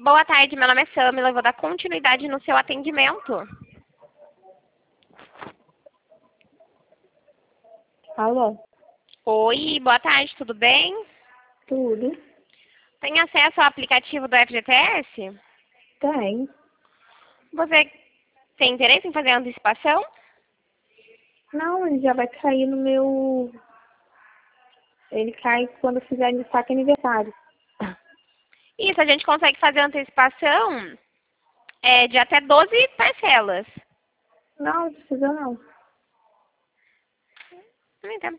Boa tarde, meu nome é Samila, eu vou dar continuidade no seu atendimento. Alô? Oi, boa tarde, tudo bem? Tudo? Tem acesso ao aplicativo do FGTS? Tem. Você tem interesse em fazer a antecipação? Não, ele já vai cair no meu... Ele cai quando eu fizer saque aniversário. Isso, a gente consegue fazer a antecipação de até 12 parcelas. Não precisa não. Não entendo.